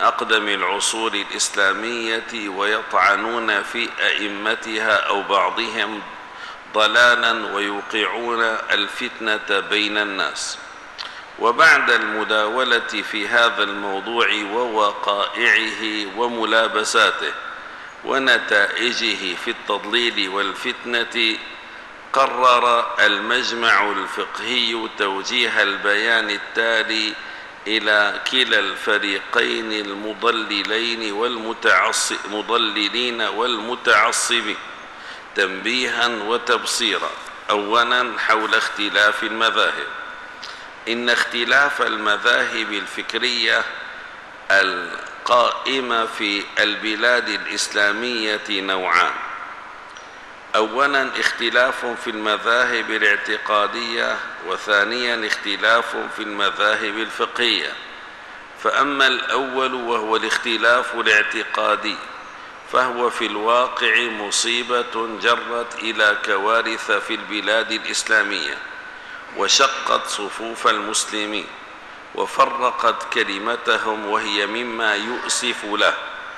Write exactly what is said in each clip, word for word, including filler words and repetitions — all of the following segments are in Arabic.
أقدم العصور الإسلامية ويطعنون في أئمتها أو بعضهم ضلالا ويوقعون الفتنة بين الناس. وبعد المداولة في هذا الموضوع ووقائعه وملابساته ونتائجه في التضليل والفتنة، قرر المجمع الفقهي توجيه البيان التالي إلى كلا الفريقين المضللين والمضللين والمتعصبين تنبيها وتبصيرا. أولا، حول اختلاف المذاهب. إن اختلاف المذاهب الفكرية القائمة في البلاد الإسلامية نوعان: أولا اختلاف في المذاهب الاعتقادية، وثانيا اختلاف في المذاهب الفقهية. فأما الأول وهو الاختلاف الاعتقادي فهو في الواقع مصيبة جرت إلى كوارث في البلاد الإسلامية، وشقت صفوف المسلمين وفرقت كلمتهم، وهي مما يؤسف له،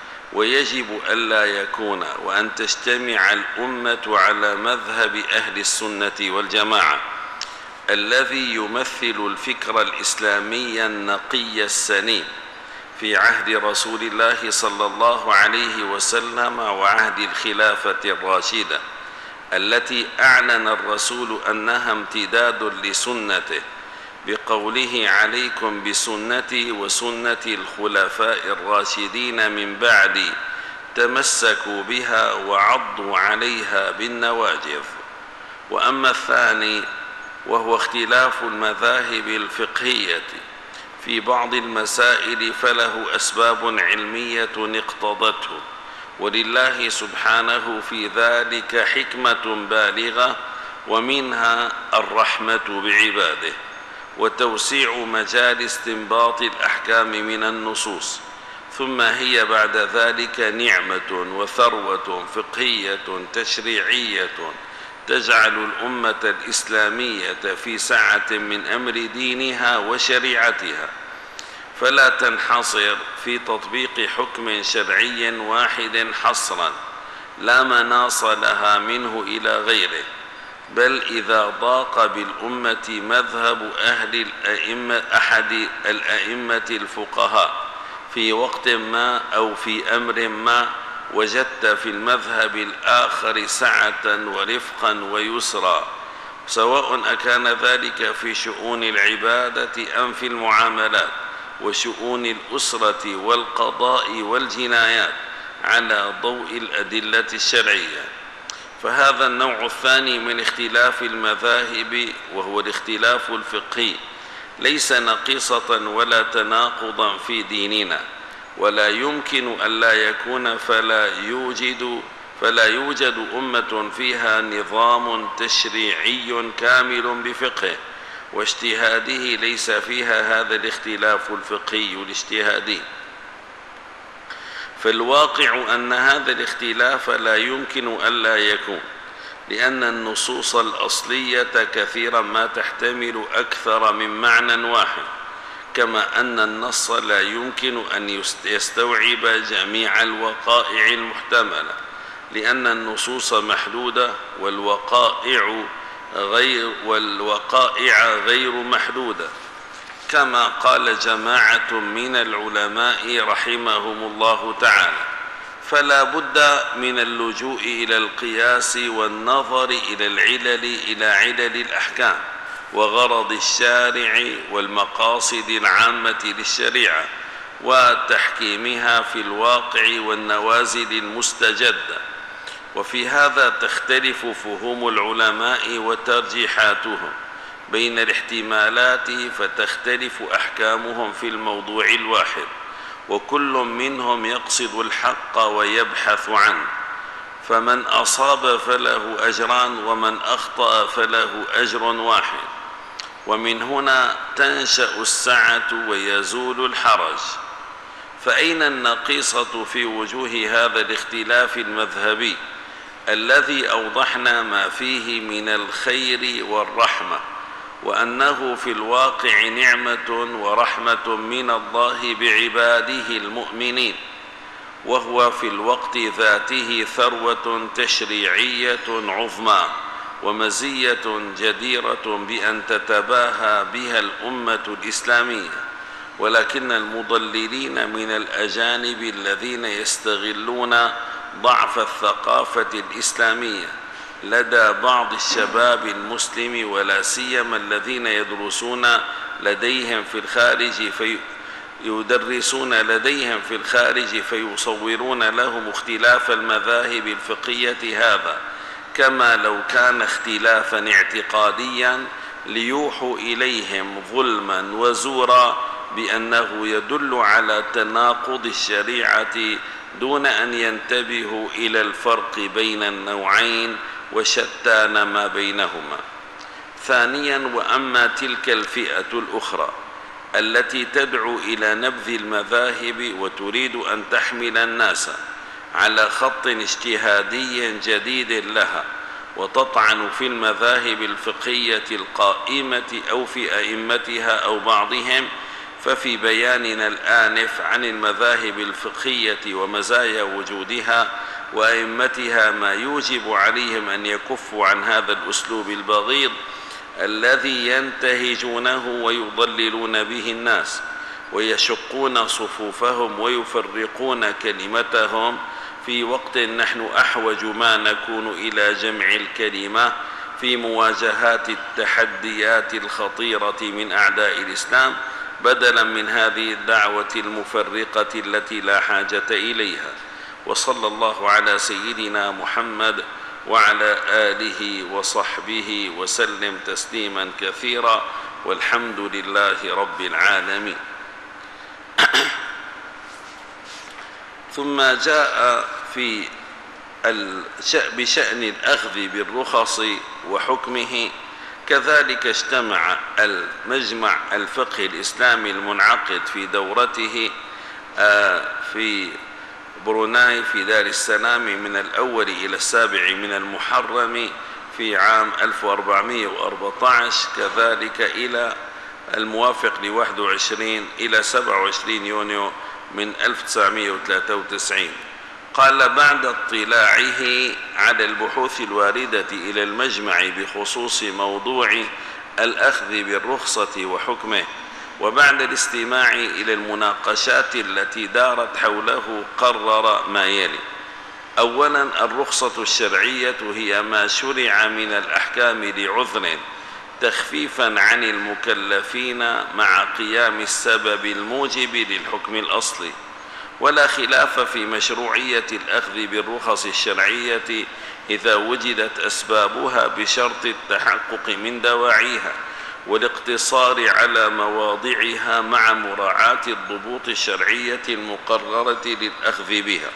ويجب ألا يكون، وأن تجتمع الأمة على مذهب أهل السنة والجماعة الذي يمثل الفكر الإسلامي النقي السليم في عهد رسول الله صلى الله عليه وسلم وعهد الخلافة الراشدة التي أعلن الرسول أنها امتداد لسنته بقوله: عليكم بسنتي وسنة الخلفاء الراشدين من بعدي، تمسكوا بها وعضوا عليها بالنواجذ. وأما الثاني وهو اختلاف المذاهب الفقهية في بعض المسائل فله أسباب علمية اقتضته، ولله سبحانه في ذلك حكمة بالغة، ومنها الرحمة بعباده وتوسيع مجال استنباط الأحكام من النصوص، ثم هي بعد ذلك نعمة وثروة فقهية تشريعية تجعل الأمة الإسلامية في سعة من أمر دينها وشريعتها، فلا تنحصر في تطبيق حكم شرعي واحد حصرا لا مناص لها منه إلى غيره، بل إذا ضاق بالأمة مذهب أهل الأئمة أحد الأئمة الفقهاء في وقت ما أو في أمر ما، وجدت في المذهب الآخر سعة ورفقا ويسرا، سواء أكان ذلك في شؤون العبادة أم في المعاملات وشؤون الأسرة والقضاء والجنايات على ضوء الأدلة الشرعية. فهذا النوع الثاني من اختلاف المذاهب وهو الاختلاف الفقهي ليس نقيصة ولا تناقضا في ديننا، ولا يمكن ألا يكون، فلا يوجد فلا يوجد أمة فيها نظام تشريعي كامل بفقهه واجتهاده ليس فيها هذا الاختلاف الفقهي الاجتهادي. فالواقع أن هذا الاختلاف لا يمكن ألا يكون، لأن النصوص الأصلية كثيرا ما تحتمل أكثر من معنى واحد، كما أن النص لا يمكن أن يستوعب جميع الوقائع المحتملة، لأن النصوص محدودة والوقائع غير والوقائع غير محدودة، كما قال جماعة من العلماء رحمهم الله تعالى. فلا بد من اللجوء إلى القياس والنظر إلى العلل إلى علل الأحكام وغرض الشارع والمقاصد العامة للشريعة وتحكيمها في الواقع والنوازل المستجدة. وفي هذا تختلف فهوم العلماء وترجيحاتهم بين الاحتمالات، فتختلف أحكامهم في الموضوع الواحد، وكل منهم يقصد الحق ويبحث عنه، فمن أصاب فله أجران ومن أخطأ فله أجر واحد. ومن هنا تنشأ السعة ويزول الحرج. فأين النقيصة في وجوه هذا الاختلاف المذهبي الذي أوضحنا ما فيه من الخير والرحمة وأنه في الواقع نعمة ورحمة من الله بعباده المؤمنين، وهو في الوقت ذاته ثروة تشريعية عظمى ومزية جديرة بأن تتباهى بها الأمة الإسلامية. ولكن المضللين من الأجانب الذين يستغلون ضعف الثقافة الإسلامية لدى بعض الشباب المسلم، ولا سيما الذين يدرسون لديهم في الخارج في يدرسون لديهم في الخارج فيصورون لهم اختلاف المذاهب الفقهية هذا كما لو كان اختلافا اعتقاديا، ليوحوا إليهم ظلما وزورا بأنه يدل على تناقض الشريعة، دون أن ينتبهوا إلى الفرق بين النوعين وشتان ما بينهما. ثانيا، وأما تلك الفئة الأخرى التي تدعو إلى نبذ المذاهب وتريد أن تحمل الناس على خط اجتهادي جديد لها وتطعن في المذاهب الفقهية القائمة أو في أئمتها أو بعضهم، ففي بياننا الآنف عن المذاهب الفقهية ومزايا وجودها وأئمتها ما يوجب عليهم أن يكفوا عن هذا الأسلوب البغيض الذي ينتهجونه ويضللون به الناس ويشقون صفوفهم ويفرقون كلمتهم، في وقت نحن أحوج ما نكون إلى جمع الكلمة في مواجهة التحديات الخطيرة من أعداء الإسلام، بدلا من هذه الدعوة المفرقة التي لا حاجة إليها. وصلى الله على سيدنا محمد وعلى آله وصحبه وسلم تسليما كثيرا، والحمد لله رب العالمين. ثم جاء في بشأن الأخذ بالرخص وحكمه، كذلك اجتمع المجمع الفقهي الإسلامي المنعقد في دورته في بروناي في دار السلام من الأول إلى السابع من المحرم في عام ألف وأربعمائة وأربعة عشر، كذلك إلى الموافق لواحد وعشرين إلى سبعة وعشرين يونيو من ألف وتسعمائة وثلاثة وتسعين. قال: بعد اطلاعه على البحوث الواردة إلى المجمع بخصوص موضوع الأخذ بالرخصة وحكمه، وبعد الاستماع إلى المناقشات التي دارت حوله، قرر ما يلي: أولا، الرخصة الشرعية هي ما شرع من الأحكام لعذر تخفيفا عن المكلفين مع قيام السبب الموجب للحكم الأصلي، ولا خلاف في مشروعية الأخذ بالرخص الشرعية إذا وجدت أسبابها بشرط التحقق من دواعيها والاقتصار على مواضعها مع مراعاة الضبوط الشرعية المقررة للأخذ بها.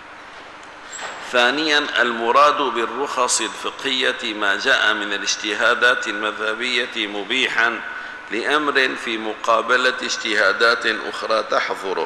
ثانيا، المراد بالرخص الفقهية ما جاء من الاجتهادات المذهبية مبيحا لأمر في مقابلة اجتهادات أخرى تحظره،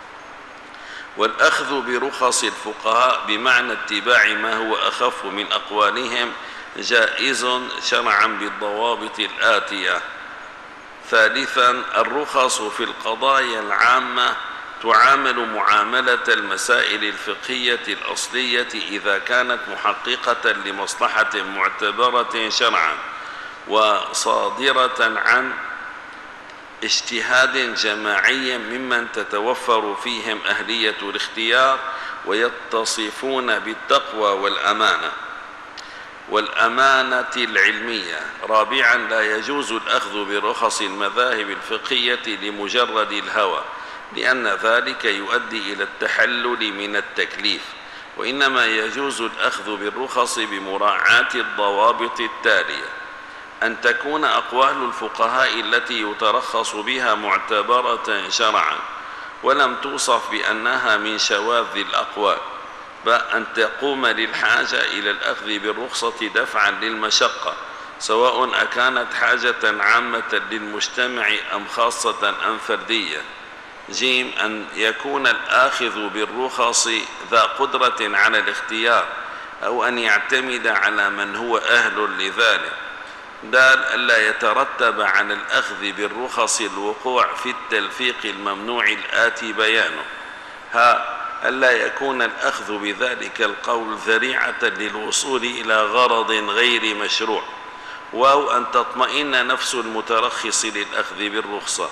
والأخذ برخص الفقهاء بمعنى اتباع ما هو أخف من أقوالهم جائز شرعا بالضوابط الآتية. ثالثا، الرخص في القضايا العامة تعامل معاملة المسائل الفقهية الأصلية إذا كانت محققة لمصلحة معتبرة شرعا وصادرة عن اجتهاد جماعي ممن تتوفر فيهم أهلية الاختيار ويتصفون بالتقوى والأمانة والأمانة العلمية. رابعا، لا يجوز الأخذ برخص المذاهب الفقهية لمجرد الهوى، لأن ذلك يؤدي إلى التحلل من التكليف، وإنما يجوز الأخذ بالرخص بمراعاة الضوابط التالية: أن تكون أقوال الفقهاء التي يترخص بها معتبرة شرعا ولم توصف بأنها من شواذ الأقوال، بأن تقوم للحاجة إلى الأخذ بالرخصة دفعا للمشقة، سواء أكانت حاجة عامة للمجتمع أم خاصة أم فردية. جيم، أن يكون الآخذ بالرخص ذا قدرة على الاختيار أو أن يعتمد على من هو أهل لذلك. دال ألا يترتب عن الأخذ بالرخص الوقوع في التلفيق الممنوع الآتي بيانه. ها ألا يكون الأخذ بذلك القول ذريعة للوصول إلى غرض غير مشروع، واو أن تطمئن نفس المترخص للأخذ بالرخصة.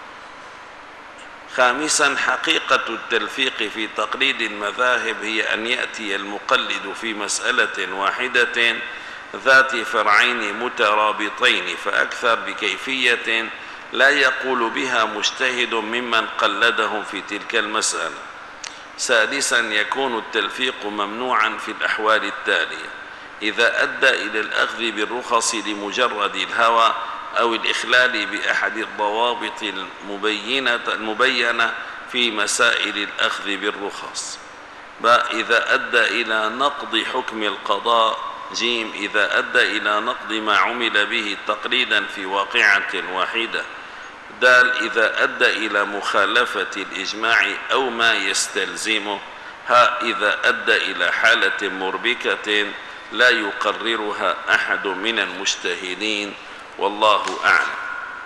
خامسا حقيقة التلفيق في تقليد المذاهب هي أن يأتي المقلد في مسألة واحدة ذات فرعين مترابطين فأكثر بكيفية لا يقول بها مجتهد ممن قلدهم في تلك المسألة. سادسا يكون التلفيق ممنوعا في الأحوال التالية: إذا أدى إلى الأخذ بالرخص لمجرد الهوى أو الإخلال بأحد الضوابط المبينة, المبينة في مسائل الأخذ بالرخص. باء إذا أدى إلى نقض حكم القضاء. جيم إذا أدى إلى نقض ما عمل به تقليدا في واقعة واحدة. دال إذا أدى إلى مخالفة الإجماع أو ما يستلزمه. ها إذا أدى إلى حالة مربكة لا يقررها أحد من المجتهدين، والله أعلم.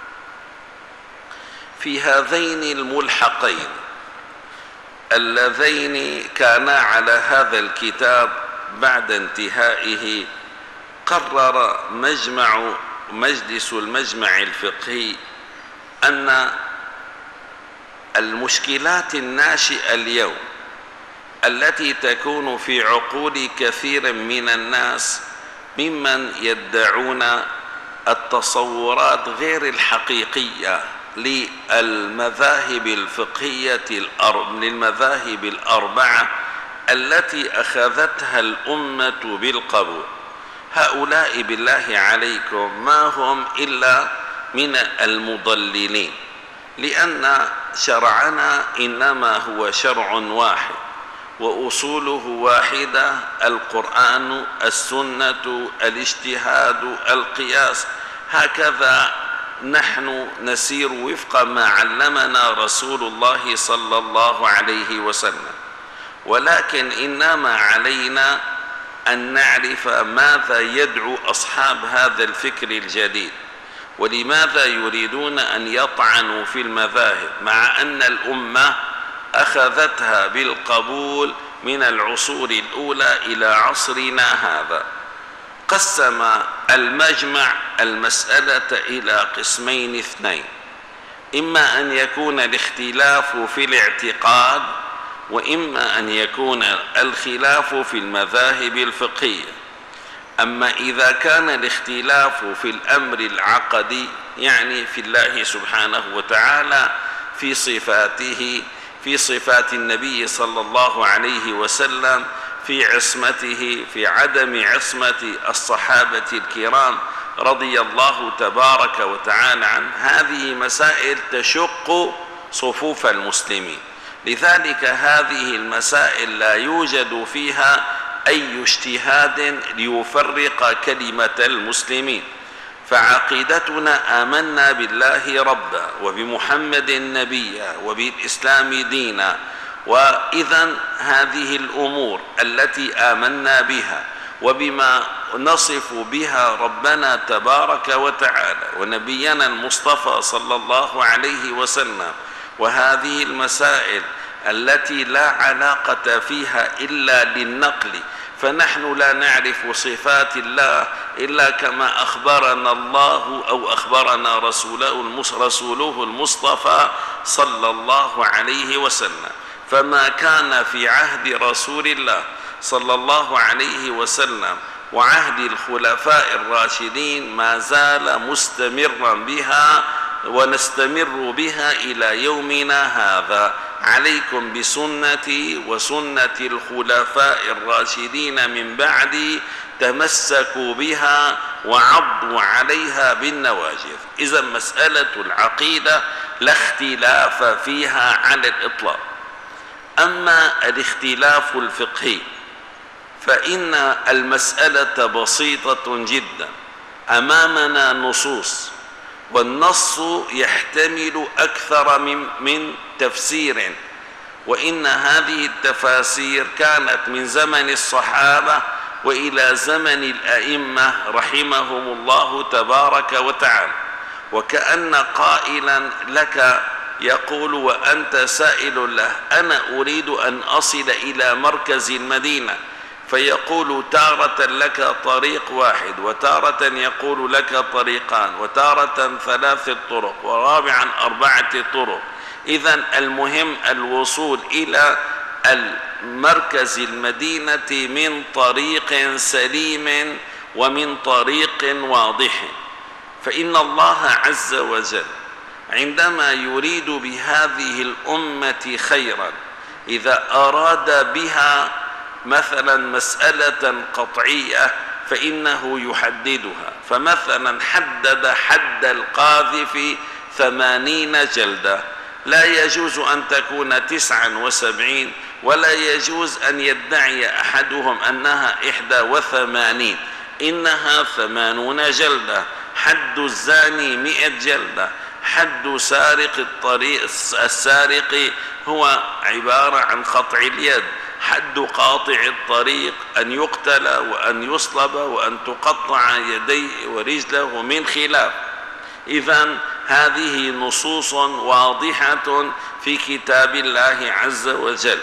في هذين الملحقين اللذين كانا على هذا الكتاب بعد انتهائه، قرر مجمع مجلس المجمع الفقهي أن المشكلات الناشئة اليوم التي تكون في عقول كثير من الناس ممن يدعون التصورات غير الحقيقية للمذاهب الفقهية للمذاهب الأربعة التي أخذتها الأمة بالقبول. هؤلاء بالله عليكم ما هم إلا من المضللين، لأن شرعنا إنما هو شرع واحد وأصوله واحدة: القرآن، السنة، الاجتهاد، القياس. هكذا نحن نسير وفق ما علمنا رسول الله صلى الله عليه وسلم، ولكن إنما علينا أن نعرف ماذا يدعو أصحاب هذا الفكر الجديد، ولماذا يريدون أن يطعنوا في المذاهب مع أن الأمة أخذتها بالقبول من العصور الأولى إلى عصرنا هذا. قسم المجمع المسألة إلى قسمين اثنين: إما أن يكون الاختلاف في الاعتقاد، وإما أن يكون الخلاف في المذاهب الفقهية. أما إذا كان الاختلاف في الأمر العقدي، يعني في الله سبحانه وتعالى، في صفاته، في صفات النبي صلى الله عليه وسلم، في عصمته، في عدم عصمة الصحابة الكرام رضي الله تبارك وتعالى عنه، هذه مسائل تشق صفوف المسلمين. لذلك هذه المسائل لا يوجد فيها أي اجتهاد ليفرق كلمة المسلمين. فعقيدتنا: آمنا بالله ربا وبمحمد نبيا وبالإسلام دينا. وإذا هذه الأمور التي آمنا بها وبما نصف بها ربنا تبارك وتعالى ونبينا المصطفى صلى الله عليه وسلم، وهذه المسائل التي لا علاقة فيها إلا للنقل، فنحن لا نعرف صفات الله إلا كما أخبرنا الله أو أخبرنا رسوله رسوله المصطفى صلى الله عليه وسلم. فما كان في عهد رسول الله صلى الله عليه وسلم وعهد الخلفاء الراشدين ما زال مستمرا بها ونستمر بها إلى يومنا هذا. عليكم بسنتي وسنة الخلفاء الراشدين من بعدي، تمسكوا بها وعضوا عليها بالنواجذ. إذا مسألة العقيدة لا اختلاف فيها على الإطلاق. أما الاختلاف الفقهي فإن المسألة بسيطة جدا، أمامنا نصوص، والنص يحتمل أكثر من, من تفسير، وإن هذه التفاسير كانت من زمن الصحابة وإلى زمن الأئمة رحمهم الله تبارك وتعالى. وكأن قائلا لك يقول وأنت سائل له: أنا أريد أن أصل إلى مركز المدينة، فيقول تارة لك طريق واحد، وتارة يقول لك طريقان، وتارة ثلاث طرق، ورابعا أربعة طرق. إذن المهم الوصول إلى المركز المدينة من طريق سليم ومن طريق واضح. فإن الله عز وجل عندما يريد بهذه الأمة خيرا، إذا أراد بها مثلا مسألة قطعية فإنه يحددها. فمثلا حدد حد القاذف ثمانين جلدة، لا يجوز أن تكون تسعا وسبعين، ولا يجوز أن يدعي أحدهم أنها إحدى وثمانين، إنها ثمانون جلدة. حد الزاني مئة جلدة. حد سارق الطريق السارق هو عبارة عن قطع اليد. حد قاطع الطريق أن يقتل وأن يصلب وأن تقطع يديه ورجله من خلاف. إذن هذه نصوص واضحة في كتاب الله عز وجل.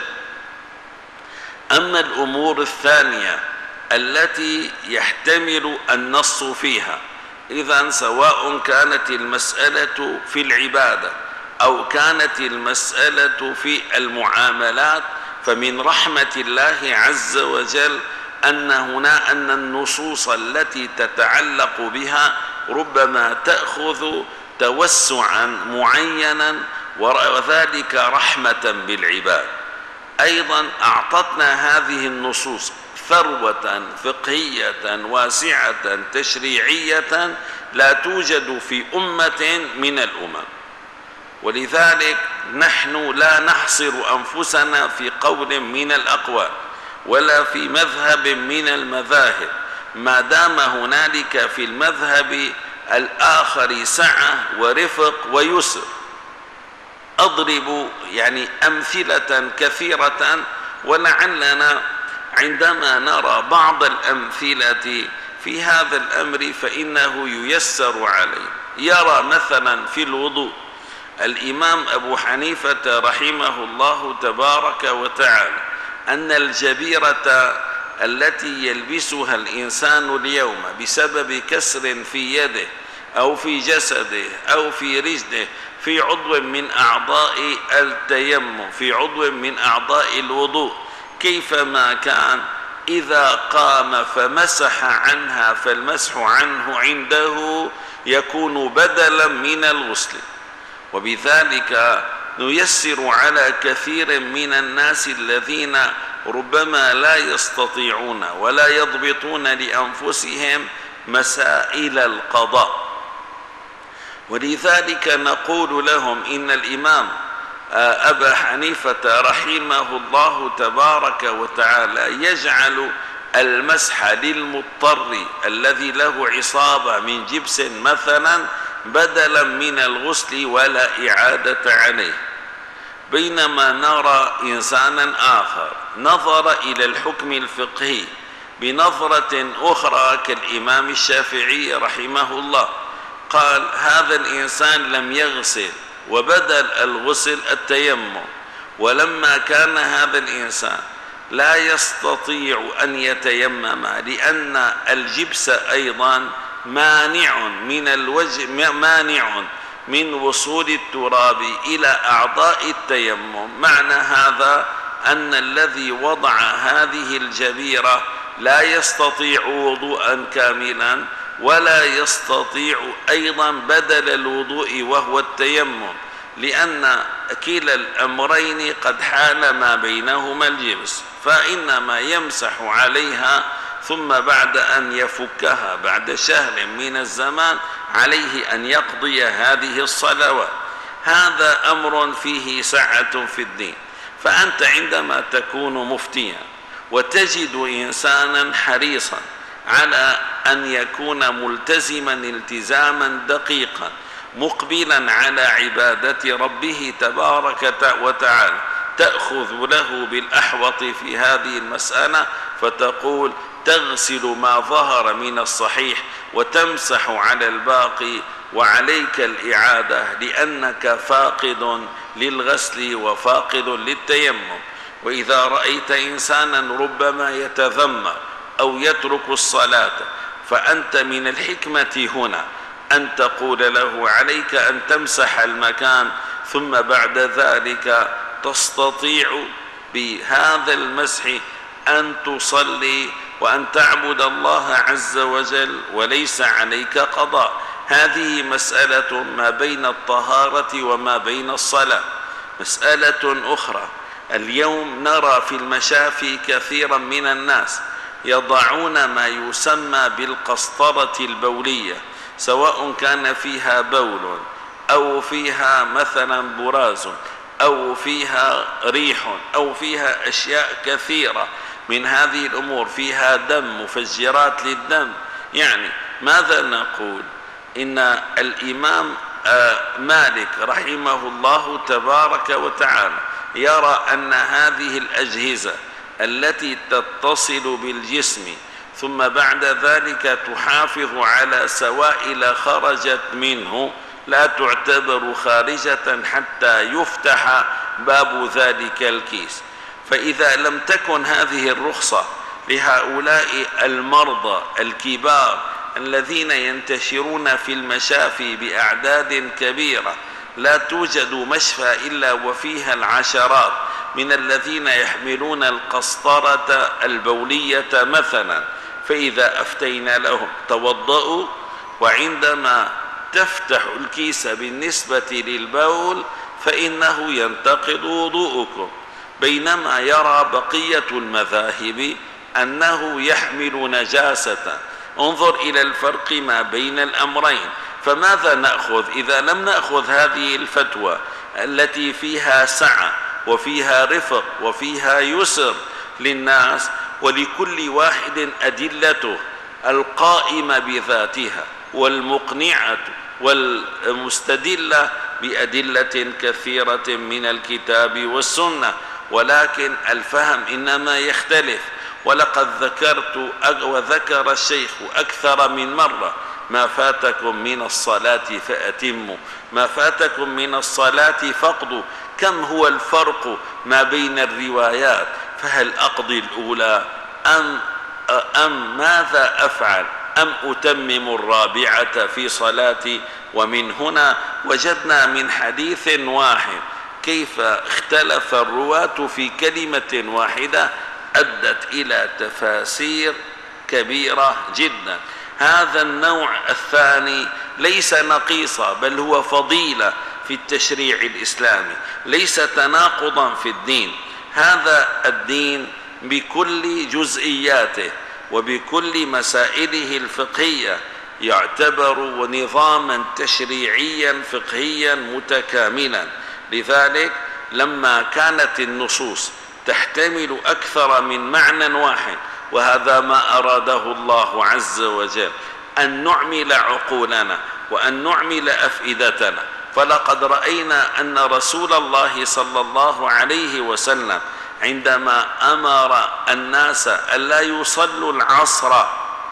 أما الأمور الثانية التي يحتمل النص فيها، إذن سواء كانت المسألة في العبادة أو كانت المسألة في المعاملات، فمن رحمة الله عز وجل أن هنا أن النصوص التي تتعلق بها ربما تأخذ توسعا معينا، وذلك رحمة بالعباد. أيضا أعطتنا هذه النصوص ثروة فقهية واسعة تشريعية لا توجد في أمة من الأمم. ولذلك نحن لا نحصر أنفسنا في قول من الأقوال ولا في مذهب من المذاهب، ما دام هنالك في المذهب الآخر سعة ورفق ويسر. أضرب يعني أمثلة كثيرة، ولعلنا عندما نرى بعض الأمثلة في هذا الأمر فإنه ييسر عليه. يرى مثلا في الوضوء الإمام أبو حنيفة رحمه الله تبارك وتعالى أن الجبيرة التي يلبسها الإنسان اليوم بسبب كسر في يده أو في جسده أو في رجله في عضو من أعضاء التيمم، في عضو من أعضاء الوضوء، كيفما كان إذا قام فمسح عنها فالمسح عنه عنده يكون بدلا من الغسل. وبذلك نيسر على كثير من الناس الذين ربما لا يستطيعون ولا يضبطون لأنفسهم مسائل القضاء. ولذلك نقول لهم إن الإمام أبا حنيفة رحمه الله تبارك وتعالى يجعل المسح للمضطر الذي له عصابة من جبس مثلا بدلا من الغسل ولا إعادة عليه، بينما نرى إنسانا آخر نظر إلى الحكم الفقهي بنظرة أخرى كالإمام الشافعي رحمه الله، قال هذا الإنسان لم يغسل وبدل الغسل التيمم، ولما كان هذا الإنسان لا يستطيع أن يتيمم لأن الجبس أيضا مانع من الوجه مانع من وصول التراب إلى أعضاء التيمم. معنى هذا أن الذي وضع هذه الجبيرة لا يستطيع وضوءا كاملا ولا يستطيع أيضا بدل الوضوء وهو التيمم، لأن كلا الأمرين قد حال ما بينهما الجبس، فإنما يمسح عليها ثم بعد أن يفكها بعد شهر من الزمان عليه أن يقضي هذه الصلوات. هذا أمر فيه سعة في الدين. فأنت عندما تكون مفتيا وتجد إنسانا حريصا على أن يكون ملتزما التزاما دقيقا مقبلا على عبادة ربه تبارك وتعالى، تأخذ له بالأحوط في هذه المسألة فتقول تغسل ما ظهر من الصحيح وتمسح على الباقي وعليك الإعادة، لأنك فاقد للغسل وفاقد للتيمم. وإذا رأيت إنسانا ربما يتذمر أو يترك الصلاة، فأنت من الحكمة هنا أن تقول له عليك أن تمسح المكان، ثم بعد ذلك تستطيع بهذا المسح أن تصلي وأن تعبد الله عز وجل وليس عليك قضاء. هذه مسألة ما بين الطهارة وما بين الصلاة. مسألة أخرى، اليوم نرى في المشافي كثيرا من الناس يضعون ما يسمى بالقسطرة البولية، سواء كان فيها بول أو فيها مثلا براز أو فيها ريح أو فيها أشياء كثيرة من هذه الأمور، فيها دم، مفجرات للدم. يعني ماذا نقول؟ إن الإمام مالك رحمه الله تبارك وتعالى يرى أن هذه الأجهزة التي تتصل بالجسم ثم بعد ذلك تحافظ على سوائل خرجت منه لا تعتبر خارجة حتى يفتح باب ذلك الكيس. فإذا لم تكن هذه الرخصة لهؤلاء المرضى الكبار الذين ينتشرون في المشافي بأعداد كبيرة، لا توجد مشفى إلا وفيها العشرات من الذين يحملون القسطرة البولية مثلا، فإذا أفتينا لهم توضؤوا، وعندما تفتح الكيس بالنسبة للبول فإنه ينتقض وضوءكم. بينما يرى بقية المذاهب أنه يحمل نجاسة. انظر إلى الفرق ما بين الأمرين. فماذا نأخذ إذا لم نأخذ هذه الفتوى التي فيها سعة وفيها رفق وفيها يسر للناس، ولكل واحد أدلته القائمة بذاتها والمقنعة والمستدلة بأدلة كثيرة من الكتاب والسنة، ولكن الفهم إنما يختلف. ولقد ذكرت وذكر الشيخ أكثر من مرة: ما فاتكم من الصلاة فأتموا، ما فاتكم من الصلاة فاقضوا. كم هو الفرق ما بين الروايات؟ فهل أقضي الأولى أم أم ماذا أفعل؟ أم أتمم الرابعة في صلاتي؟ ومن هنا وجدنا من حديث واحد كيف اختلف الرواة في كلمة واحدة أدت إلى تفاسير كبيرة جدا. هذا النوع الثاني ليس نقيصا، بل هو فضيلة في التشريع الإسلامي، ليس تناقضا في الدين. هذا الدين بكل جزئياته وبكل مسائله الفقهية يعتبر نظاما تشريعيا فقهيا متكاملا. لذلك لما كانت النصوص تحتمل أكثر من معنى واحد، وهذا ما أراده الله عز وجل، أن نعمل عقولنا وأن نعمل أفئدتنا. فلقد رأينا أن رسول الله صلى الله عليه وسلم عندما أمر الناس ألا يصلوا العصر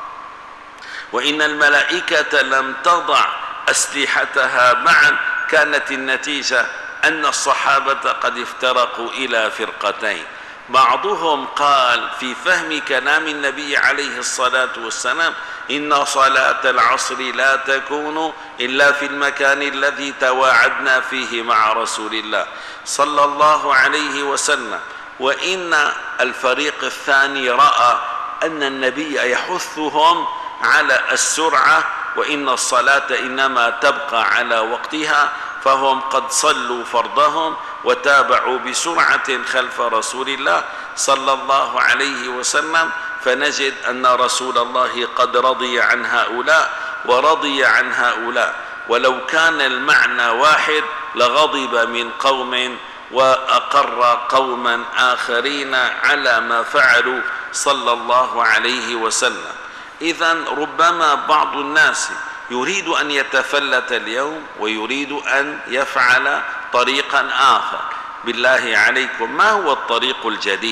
وإن الملائكة لم تضع أسلحتها معا، كانت النتيجة أن الصحابة قد افترقوا إلى فرقتين. بعضهم قال في فهم كلام النبي عليه الصلاة والسلام: إن صلاة العصر لا تكون إلا في المكان الذي تواعدنا فيه مع رسول الله صلى الله عليه وسلم. وإن الفريق الثاني رأى أن النبي يحثهم على السرعة، وإن الصلاة إنما تبقى على وقتها، فهم قد صلوا فرضهم وتابعوا بسرعة خلف رسول الله صلى الله عليه وسلم. فنجد أن رسول الله قد رضي عن هؤلاء ورضي عن هؤلاء، ولو كان المعنى واحد لغضب من قوم وأقر قوما آخرين على ما فعلوا صلى الله عليه وسلم. إذن ربما بعض الناس يريد أن يتفلت اليوم ويريد أن يفعل طريقا آخر. بالله عليكم، ما هو الطريق الجديد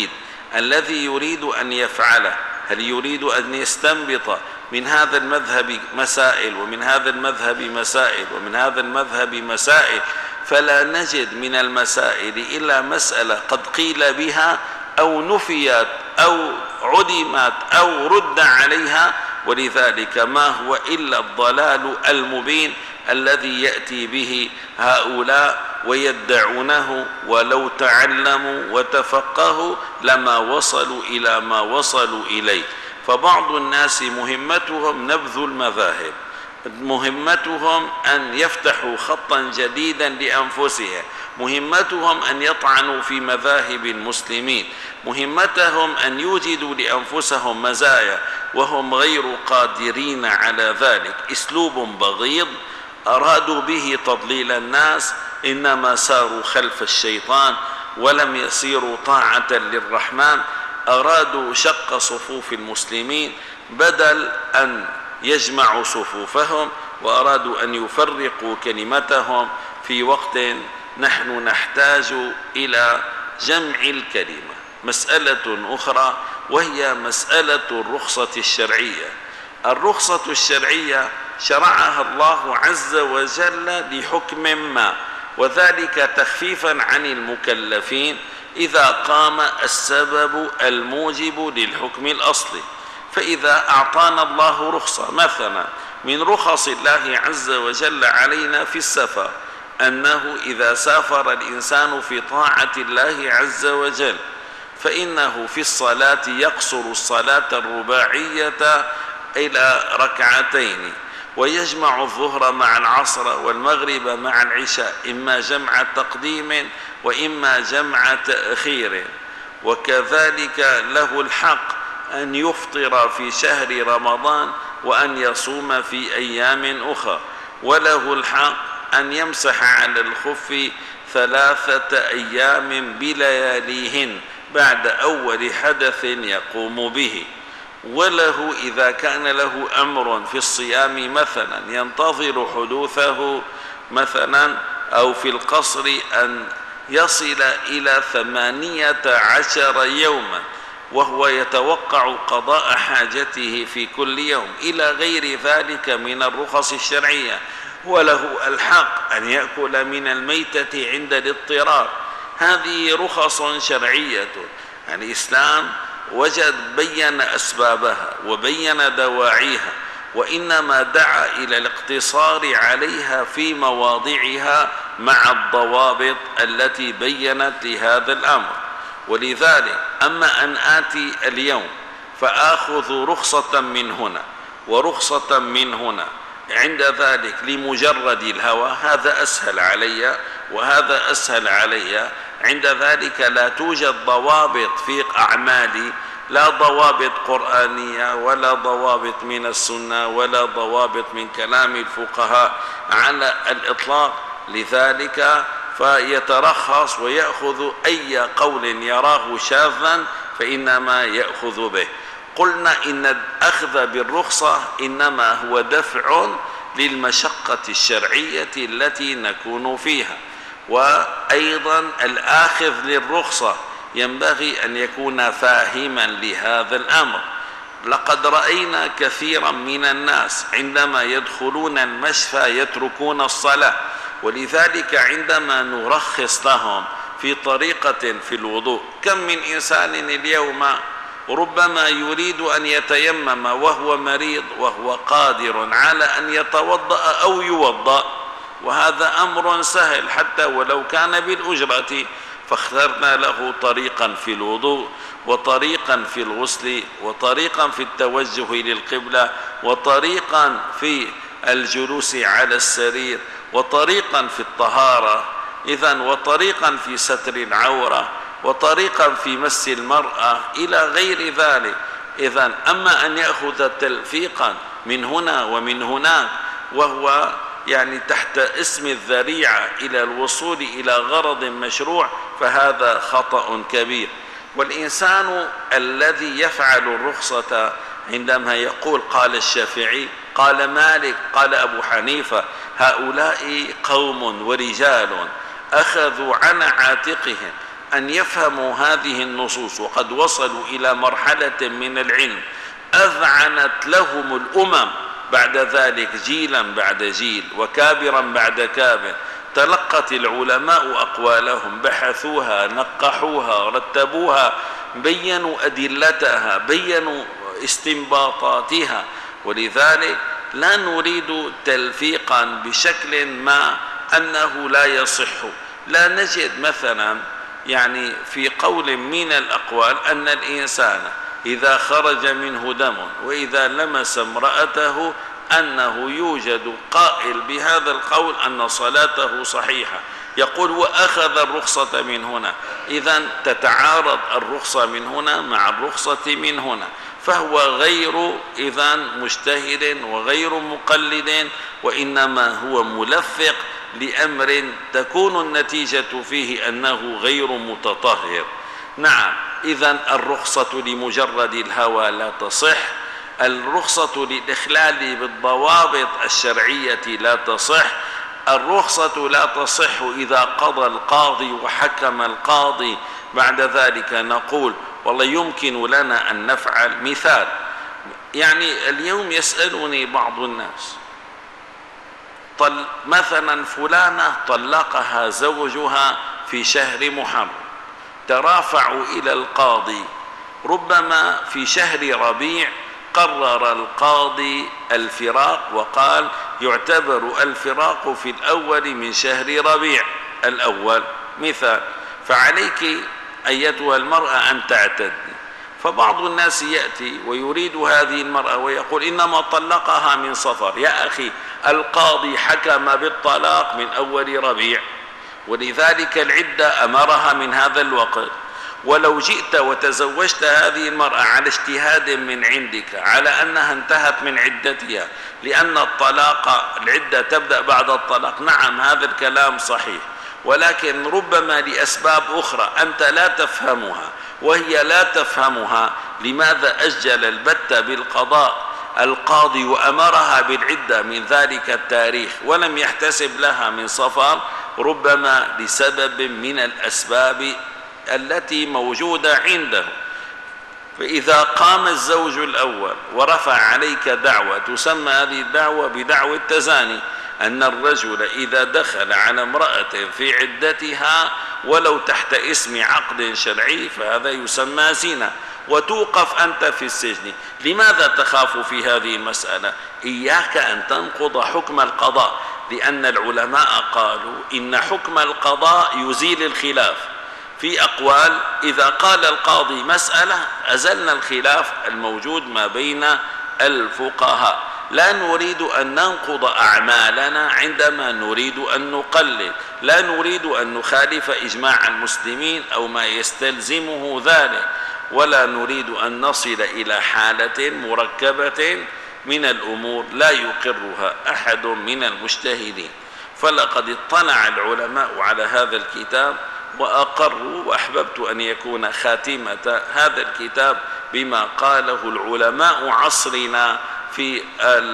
الذي يريد أن يفعله هل يريد أن يستنبط من هذا المذهب مسائل ومن هذا المذهب مسائل ومن هذا المذهب مسائل، فلا نجد من المسائل إلا مسألة قد قيل بها أو نفيت أو عدمت أو رد عليها، ولذلك ما هو إلا الضلال المبين الذي يأتي به هؤلاء ويدعونه، ولو تعلموا وتفقهوا لما وصلوا إلى ما وصلوا إليه. فبعض الناس مهمتهم نبذ المذاهب، مهمتهم أن يفتحوا خطا جديدا لأنفسهم، مهمتهم أن يطعنوا في مذاهب المسلمين، مهمتهم أن يوجدوا لأنفسهم مزايا وهم غير قادرين على ذلك. أسلوب بغيض أرادوا به تضليل الناس، إنما ساروا خلف الشيطان ولم يسيروا طاعة للرحمن. أرادوا شق صفوف المسلمين بدل أن يجمعوا صفوفهم، وأرادوا أن يفرقوا كلمتهم في وقت نحن نحتاج إلى جمع الكلمة. مسألة أخرى وهي مسألة الرخصة الشرعية. الرخصة الشرعية شرعها الله عز وجل لحكم ما، وذلك تخفيفا عن المكلفين إذا قام السبب الموجب للحكم الأصلي. فإذا أعطانا الله رخصة، مثلا من رخص الله عز وجل علينا في السفر أنه إذا سافر الإنسان في طاعة الله عز وجل فإنه في الصلاة يقصر الصلاة الرباعية إلى ركعتين، ويجمع الظهر مع العصر والمغرب مع العشاء، إما جمع تقديم وإما جمع تأخير. وكذلك له الحق أن يفطر في شهر رمضان وأن يصوم في أيام أخرى، وله الحق أن يمسح على الخف ثلاثة أيام بلياليهن بعد أول حدث يقوم به. وله إذا كان له أمر في الصيام مثلا ينتظر حدوثه مثلا أو في القصر أن يصل إلى ثمانية عشر يوما وهو يتوقع قضاء حاجته في كل يوم إلى غير ذلك من الرخص الشرعية. وله الحق أن يأكل من الميتة عند الاضطرار. هذه رخص شرعية. يعني الإسلام وجد بين أسبابها وبين دواعيها، وإنما دعا إلى الاقتصار عليها في مواضعها مع الضوابط التي بينت لهذا الأمر. ولذلك أما أن آتي اليوم فآخذ رخصة من هنا ورخصة من هنا عند ذلك لمجرد الهوى، هذا أسهل علي وهذا أسهل علي. عند ذلك لا توجد ضوابط في أعمالي، لا ضوابط قرآنية ولا ضوابط من السنة ولا ضوابط من كلام الفقهاء على الإطلاق. لذلك فيترخص ويأخذ أي قول يراه شاذا فإنما يأخذ به. قلنا إن الأخذ بالرخصة إنما هو دفع للمشقة الشرعية التي نكون فيها. وأيضا الآخذ للرخصة ينبغي أن يكون فاهما لهذا الأمر. لقد رأينا كثيرا من الناس عندما يدخلون المشفى يتركون الصلاة، ولذلك عندما نرخص لهم في طريقة في الوضوء، كم من إنسان اليوم ربما يريد أن يتيمم وهو مريض وهو قادر على أن يتوضأ أو يوضأ، وهذا أمر سهل حتى ولو كان بالأجرة، فاخترنا له طريقا في الوضوء وطريقا في الغسل وطريقا في التوجه للقبلة وطريقا في الجلوس على السرير وطريقا في الطهارة، إذن وطريقا في ستر العورة وطريقا في مس المرأة إلى غير ذلك. إذن أما أن يأخذ تلفيقا من هنا ومن هناك وهو يعني تحت اسم الذريعة إلى الوصول إلى غرض مشروع، فهذا خطأ كبير. والإنسان الذي يفعل الرخصة عندما يقول قال الشافعي قال مالك قال أبو حنيفة، هؤلاء قوم ورجال أخذوا على عاتقهم أن يفهموا هذه النصوص وقد وصلوا إلى مرحلة من العلم أذعنت لهم الأمم بعد ذلك جيلا بعد جيل وكابرا بعد كابر. تلقت العلماء أقوالهم، بحثوها، نقحوها، رتبوها، بينوا أدلتها، بينوا استنباطاتها. ولذلك لا نريد تلفيقا بشكل ما أنه لا يصح. لا نجد مثلا يعني في قول من الأقوال أن الإنسان إذا خرج منه دم وإذا لمس امرأته أنه يوجد قائل بهذا القول أن صلاته صحيحة، يقول وأخذ الرخصة من هنا. إذن تتعارض الرخصة من هنا مع الرخصة من هنا، فهو غير إذن مجتهد وغير مقلد، وإنما هو ملفق لأمر تكون النتيجة فيه أنه غير متطهر. نعم، إذن الرخصة لمجرد الهوى لا تصح، الرخصة للإخلال بالضوابط الشرعية لا تصح، الرخصة لا تصح إذا قضى القاضي وحكم القاضي بعد ذلك نقول والله يمكن لنا أن نفعل. مثال، يعني اليوم يسألني بعض الناس طل مثلا فلانة طلقها زوجها في شهر محرم، ترافعوا إلى القاضي، ربما في شهر ربيع قرر القاضي الفراق وقال يعتبر الفراق في الأول من شهر ربيع الأول مثال، فعليك أيتها المرأة أن تعتدي. فبعض الناس يأتي ويريد هذه المرأة ويقول إنما طلقها من صفر. يا أخي، القاضي حكم بالطلاق من أول ربيع، ولذلك العدة أمرها من هذا الوقت. ولو جئت وتزوجت هذه المرأة على اجتهاد من عندك على أنها انتهت من عدتها لأن الطلاق العدة تبدأ بعد الطلاق، نعم هذا الكلام صحيح، ولكن ربما لأسباب أخرى أنت لا تفهمها وهي لا تفهمها. لماذا أجل البت بالقضاء القاضي وأمرها بالعدة من ذلك التاريخ ولم يحتسب لها من صفر؟ ربما لسبب من الأسباب التي موجودة عنده. فإذا قام الزوج الأول ورفع عليك دعوة تسمى هذه الدعوة بدعوى التزاني، أن الرجل إذا دخل على امرأة في عدتها ولو تحت اسم عقد شرعي فهذا يسمى زنا وتوقف أنت في السجن. لماذا تخاف في هذه المسألة؟ إياك أن تنقض حكم القضاء، لأن العلماء قالوا إن حكم القضاء يزيل الخلاف. في أقوال إذا قال القاضي مسألة أزلنا الخلاف الموجود ما بين الفقهاء. لا نريد أن ننقض أعمالنا عندما نريد أن نقلد، لا نريد أن نخالف إجماع المسلمين أو ما يستلزمه ذلك، ولا نريد أن نصل إلى حالة مركبة من الأمور لا يقرها أحد من المجتهدين. فلقد اطلع العلماء على هذا الكتاب وأقروا، وأحببت أن يكون خاتمة هذا الكتاب بما قاله العلماء عصرنا في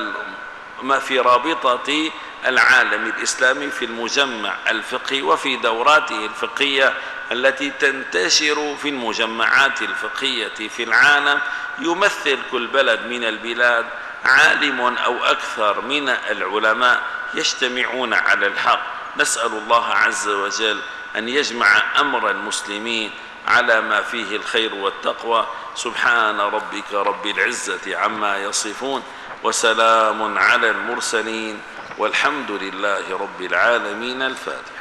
ما في رابطة العالم الإسلامي في المجمع الفقهي وفي دوراته الفقهية التي تنتشر في المجمعات الفقهية في العالم. يمثل كل بلد من البلاد عالم أو أكثر من العلماء يجتمعون على الحق. نسأل الله عز وجل أن يجمع أمر المسلمين على ما فيه الخير والتقوى. سبحان ربك رب العزة عما يصفون، وسلام على المرسلين، والحمد لله رب العالمين. الفاتحة.